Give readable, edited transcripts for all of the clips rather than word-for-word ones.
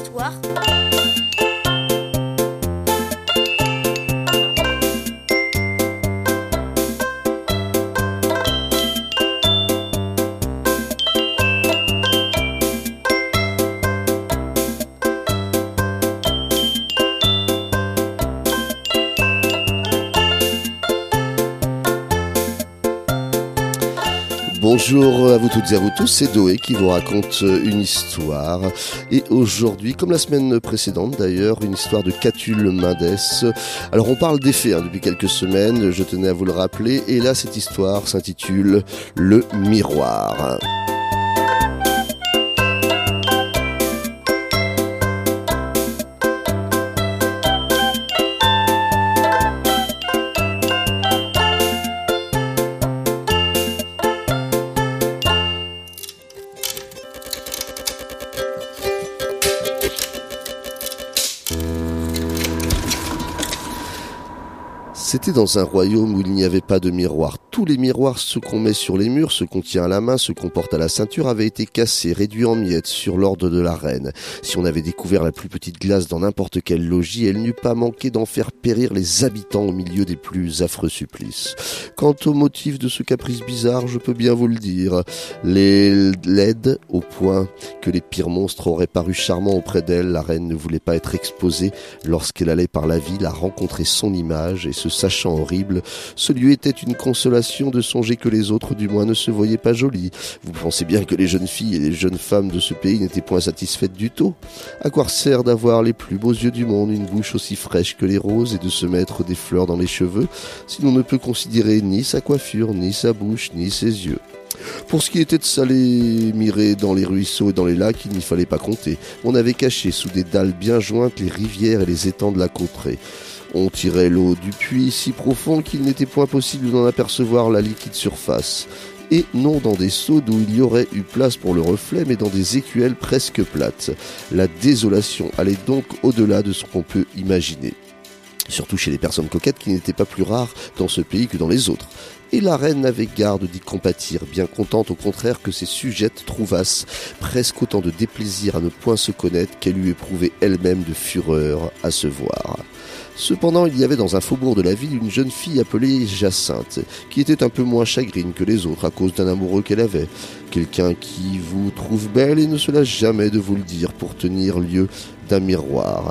histoire. Bonjour à vous toutes et à vous tous, c'est Doé qui vous raconte une histoire. Et aujourd'hui, comme la semaine précédente d'ailleurs, une histoire de Catulle Mendès. Alors on parle des faits depuis quelques semaines, je tenais à vous le rappeler. Et là, cette histoire s'intitule « Le miroir ». C'était dans un royaume où il n'y avait pas de miroir. Tous les miroirs, ceux qu'on met sur les murs, ceux qu'on tient à la main, ceux qu'on porte à la ceinture, avaient été cassés, réduits en miettes sur l'ordre de la reine. Si on avait découvert la plus petite glace dans n'importe quel logis, elle n'eût pas manqué d'en faire périr les habitants au milieu des plus affreux supplices. Quant au motif de ce caprice bizarre, je peux bien vous le dire. Les laides, au point que les pires monstres auraient paru charmants auprès d'elle, la reine ne voulait pas être exposée lorsqu'elle allait par la ville à rencontrer son image, et se sachant horrible, ce lui était une consolation de songer que les autres du moins ne se voyaient pas jolies. Vous pensez bien que les jeunes filles et les jeunes femmes de ce pays n'étaient point satisfaites du tout. À quoi sert d'avoir les plus beaux yeux du monde, une bouche aussi fraîche que les roses et de se mettre des fleurs dans les cheveux, si l'on ne peut considérer ni sa coiffure, ni sa bouche, ni ses yeux. Pour ce qui était de s'aller mirer dans les ruisseaux et dans les lacs, il n'y fallait pas compter. On avait caché sous des dalles bien jointes les rivières et les étangs de la contrée. On tirait l'eau du puits si profond qu'il n'était point possible d'en apercevoir la liquide surface. Et non dans des seaux d'où il y aurait eu place pour le reflet, mais dans des écuelles presque plates. La désolation allait donc au-delà de ce qu'on peut imaginer. Surtout chez les personnes coquettes qui n'étaient pas plus rares dans ce pays que dans les autres. Et la reine n'avait garde d'y compatir, bien contente au contraire que ses sujettes trouvassent presque autant de déplaisir à ne point se connaître qu'elle eût éprouvé elle-même de fureur à se voir. Cependant, il y avait dans un faubourg de la ville une jeune fille appelée Jacinthe, qui était un peu moins chagrine que les autres à cause d'un amoureux qu'elle avait. Quelqu'un qui vous trouve belle et ne se lasse jamais de vous le dire pour tenir lieu d'un miroir.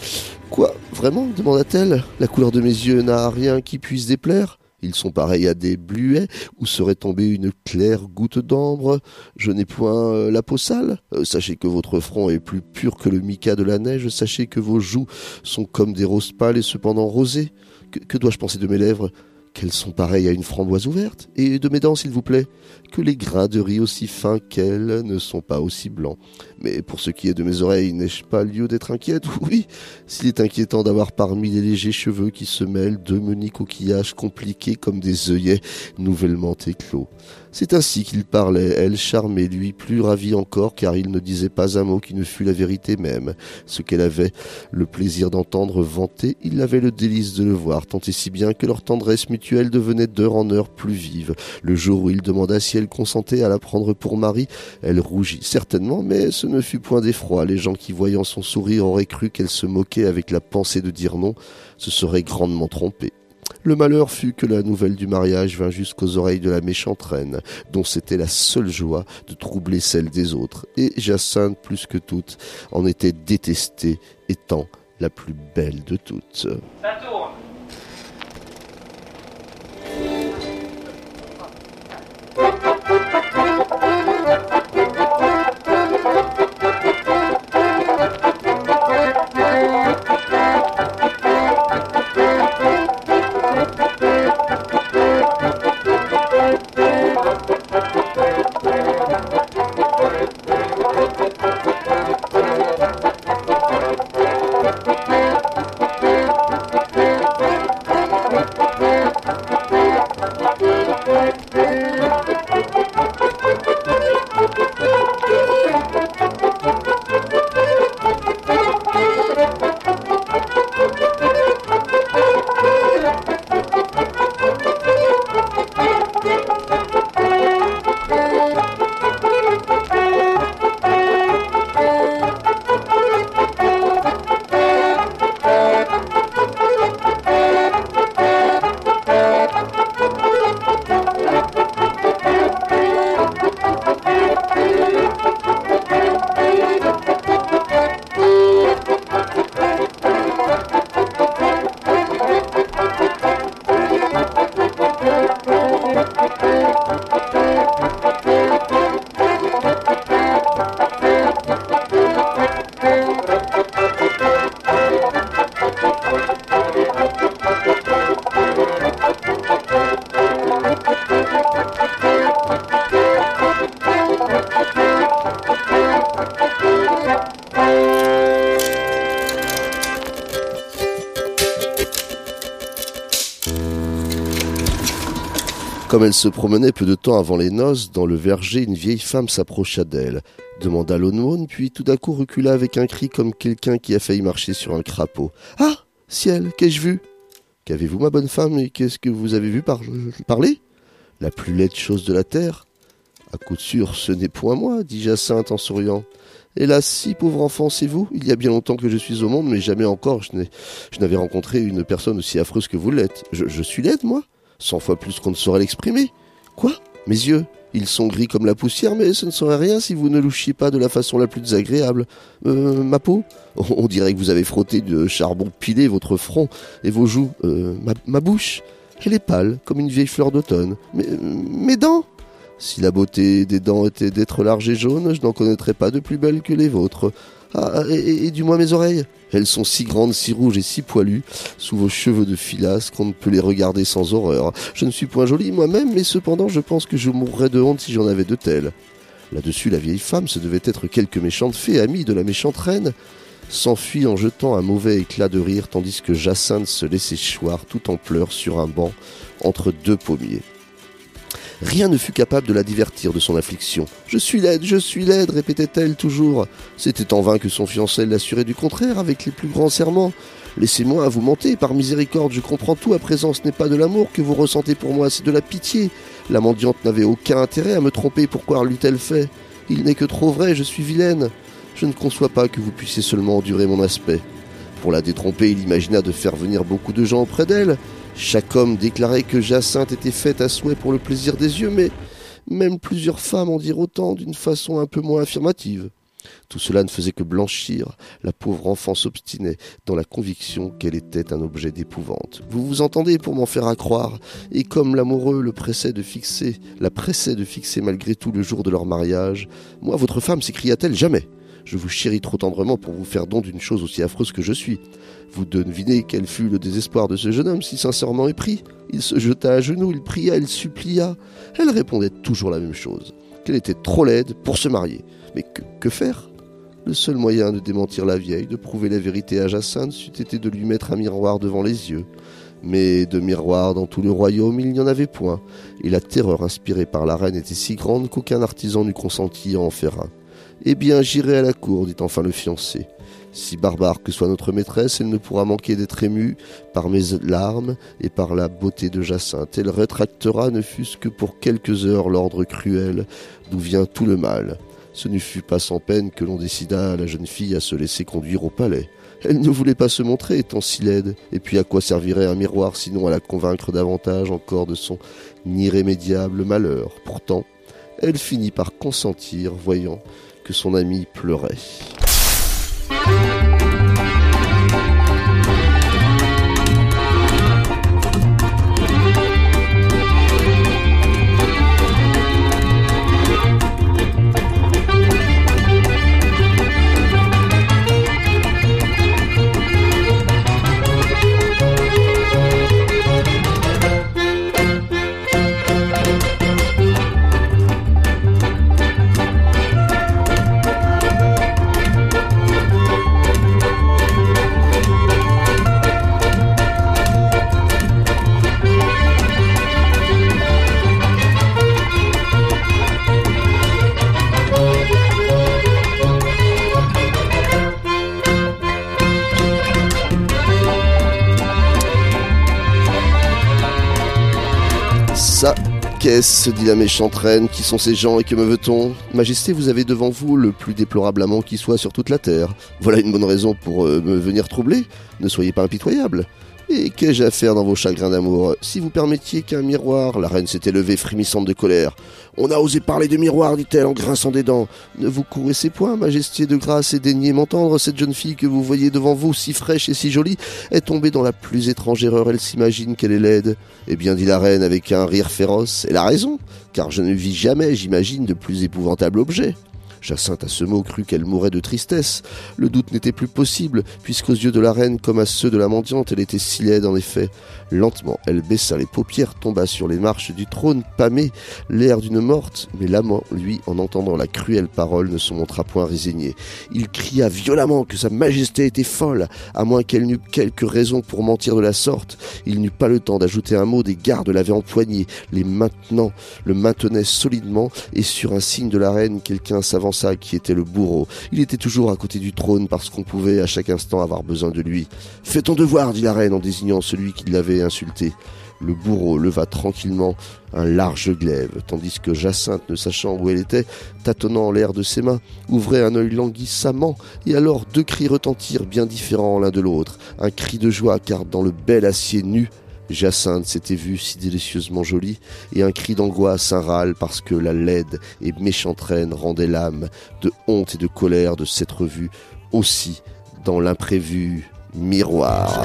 « Quoi, vraiment ?» demanda-t-elle. « La couleur de mes yeux n'a rien qui puisse déplaire ? Ils sont pareils à des bluets où serait tombée une claire goutte d'ambre. Je n'ai point la peau sale. Sachez que votre front est plus pur que le mica de la neige. Sachez que vos joues sont comme des roses pâles et cependant rosées. Que dois-je penser de mes lèvres ? Qu'elles sont pareilles à une framboise ouverte. Et de mes dents, s'il vous plaît, que les grains de riz aussi fins qu'elles ne sont pas aussi blancs. Mais pour ce qui est de mes oreilles, n'ai-je pas lieu d'être inquiète ? Oui, s'il est inquiétant d'avoir parmi les légers cheveux qui se mêlent deux menus coquillages compliqués comme des œillets nouvellement éclos. C'est ainsi qu'il parlait, elle charmée, lui plus ravi encore, car il ne disait pas un mot qui ne fût la vérité même. Ce qu'elle avait le plaisir d'entendre vanter, il avait le délice de le voir, tant et si bien que leur tendresse mutuelle devenait d'heure en heure plus vive. Le jour où il demanda si elle consentait à la prendre pour mari, elle rougit certainement, mais ce ne fut point d'effroi. Les gens qui, voyant son sourire, auraient cru qu'elle se moquait avec la pensée de dire non, se seraient grandement trompés. Le malheur fut que la nouvelle du mariage vint jusqu'aux oreilles de la méchante reine, dont c'était la seule joie de troubler celle des autres, et Jacinthe, plus que toutes, en était détestée, étant la plus belle de toutes. Ça tourne. Comme elle se promenait peu de temps avant les noces, dans le verger, une vieille femme s'approcha d'elle, demanda l'aumône, puis tout d'un coup recula avec un cri comme quelqu'un qui a failli marcher sur un crapaud. « Ah, ciel, qu'ai-je vu ?»« Qu'avez-vous, ma bonne femme, et qu'est-ce que vous avez vu parler ?»« La plus laide chose de la terre. »« À coup sûr, ce n'est point moi, dit Jacinthe en souriant. »« Hélas, si, pauvre enfant, c'est vous. Il y a bien longtemps que je suis au monde, mais jamais encore je n'avais rencontré une personne aussi affreuse que vous l'êtes. Je suis laide, moi ? 100 fois plus qu'on ne saurait l'exprimer. Quoi ? Mes yeux, ils sont gris comme la poussière, mais ce ne serait rien si vous ne louchiez pas de la façon la plus désagréable. Ma peau ? On dirait que vous avez frotté de charbon pilé votre front et vos joues. Ma bouche ? Elle est pâle, comme une vieille fleur d'automne. Mais mes dents ? Si la beauté des dents était d'être large et jaune, je n'en connaîtrais pas de plus belles que les vôtres. Ah, et du moins mes oreilles. Elles sont si grandes, si rouges et si poilues, sous vos cheveux de filasse, qu'on ne peut les regarder sans horreur. Je ne suis point jolie moi-même, mais cependant je pense que je mourrais de honte si j'en avais de telles. Là-dessus, la vieille femme, ce devait être quelque méchante fée, amie de la méchante reine, s'enfuit en jetant un mauvais éclat de rire, tandis que Jacinthe se laissait choir tout en pleurs sur un banc, entre deux pommiers. Rien ne fut capable de la divertir de son affliction. « Je suis laide !» répétait-elle toujours. C'était en vain que son fiancé l'assurait du contraire avec les plus grands serments. « Laissez-moi vous mentir, par miséricorde, je comprends tout à présent, ce n'est pas de l'amour que vous ressentez pour moi, c'est de la pitié. La mendiante n'avait aucun intérêt à me tromper, pourquoi l'eût-elle fait ? Il n'est que trop vrai, je suis vilaine. Je ne conçois pas que vous puissiez seulement endurer mon aspect. » Pour la détromper, il imagina de faire venir beaucoup de gens auprès d'elle. Chaque homme déclarait que Jacinthe était faite à souhait pour le plaisir des yeux, mais même plusieurs femmes en dirent autant d'une façon un peu moins affirmative. Tout cela ne faisait que blanchir. La pauvre enfant s'obstinait dans la conviction qu'elle était un objet d'épouvante. « Vous vous entendez pour m'en faire accroire ?» Et comme l'amoureux la pressait de fixer malgré tout le jour de leur mariage, « Moi, votre femme, s'écria-t-elle, jamais !» Je vous chéris trop tendrement pour vous faire don d'une chose aussi affreuse que je suis. Vous devinez quel fut le désespoir de ce jeune homme si sincèrement épris. Il se jeta à genoux, il pria, il supplia. Elle répondait toujours la même chose, qu'elle était trop laide pour se marier. Mais que faire ? Le seul moyen de démentir la vieille, de prouver la vérité à Jacinthe, c'eût été de lui mettre un miroir devant les yeux. Mais de miroirs dans tout le royaume, il n'y en avait point, et la terreur inspirée par la reine était si grande qu'aucun artisan n'eût consenti à en faire un. « Eh bien, j'irai à la cour, dit enfin le fiancé. Si barbare que soit notre maîtresse, elle ne pourra manquer d'être émue par mes larmes et par la beauté de Jacinthe. Elle rétractera, ne fût-ce que pour quelques heures, l'ordre cruel d'où vient tout le mal. Ce ne fut pas sans peine que l'on décida à la jeune fille à se laisser conduire au palais. Elle ne voulait pas se montrer étant si laide, et puis à quoi servirait un miroir sinon à la convaincre davantage encore de son irrémédiable malheur. Pourtant, elle finit par consentir, voyant que son ami pleurait. Ça, qu'est-ce, dit la méchante reine, qui sont ces gens et que me veut-on ? Majesté, vous avez devant vous le plus déplorable amant qui soit sur toute la terre. Voilà une bonne raison pour me venir troubler. Ne soyez pas impitoyable. Et qu'ai-je à faire dans vos chagrins d'amour ? Si vous permettiez qu'un miroir... La reine s'était levée frémissante de colère. On a osé parler de miroir, dit-elle en grinçant des dents. Ne vous courrissez point, majesté de grâce, et daignez m'entendre. Cette jeune fille que vous voyez devant vous, si fraîche et si jolie, est tombée dans la plus étrange erreur. Elle s'imagine qu'elle est laide. Eh bien, dit la reine avec un rire féroce, elle a raison, car je ne vis jamais, j'imagine, de plus épouvantable objet. Jacinthe à ce mot crut qu'elle mourrait de tristesse. Le doute n'était plus possible, puisqu'aux yeux de la reine comme à ceux de la mendiante, elle était si laide en effet. Lentement, elle baissa les paupières, tomba sur les marches du trône, pâmée, l'air d'une morte, mais l'amant, lui, en entendant la cruelle parole, ne se montra point résigné. Il cria violemment que sa majesté était folle, à moins qu'elle n'eût quelque raison pour mentir de la sorte. Il n'eut pas le temps d'ajouter un mot, des gardes l'avaient empoigné, le maintenaient solidement, et sur un signe de la reine, quelqu'un s'avança qui était le bourreau. Il était toujours à côté du trône parce qu'on pouvait à chaque instant avoir besoin de lui. « Fais ton devoir », dit la reine en désignant celui qui l'avait insulté. Le bourreau leva tranquillement un large glaive, tandis que Jacinthe, ne sachant où elle était, tâtonnant l'air de ses mains, ouvrait un œil languissamment, et alors 2 cris retentirent bien différents l'un de l'autre. Un cri de joie, car dans le bel acier nu, Jacinthe s'était vue si délicieusement jolie, et un cri d'angoisse, un râle, parce que la laide et méchante reine rendait l'âme de honte et de colère de s'être vue aussi dans l'imprévu miroir.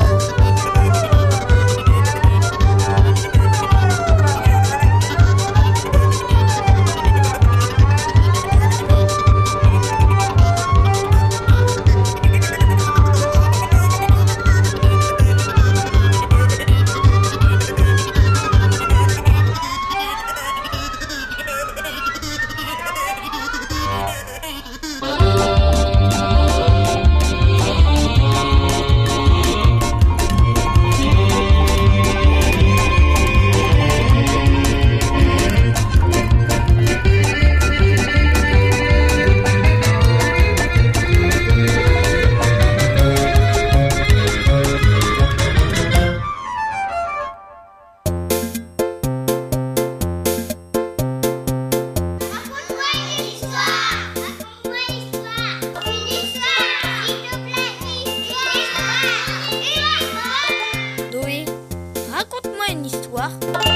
Raconte-moi une histoire.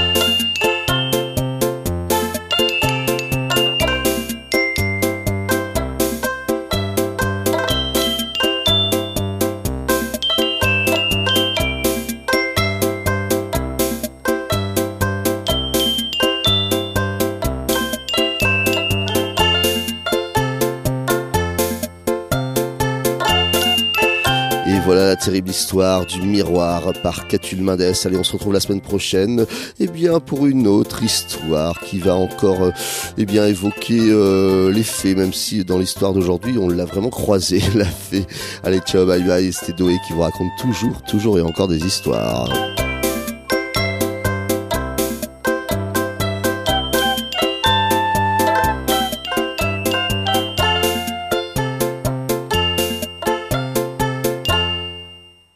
Et voilà la terrible histoire du miroir par Catulle Mendes. Allez, on se retrouve la semaine prochaine, pour une autre histoire qui va encore, évoquer les faits, même si dans l'histoire d'aujourd'hui, on l'a vraiment croisé, la fée. Allez, ciao, bye bye, c'était Doé qui vous raconte toujours et encore des histoires.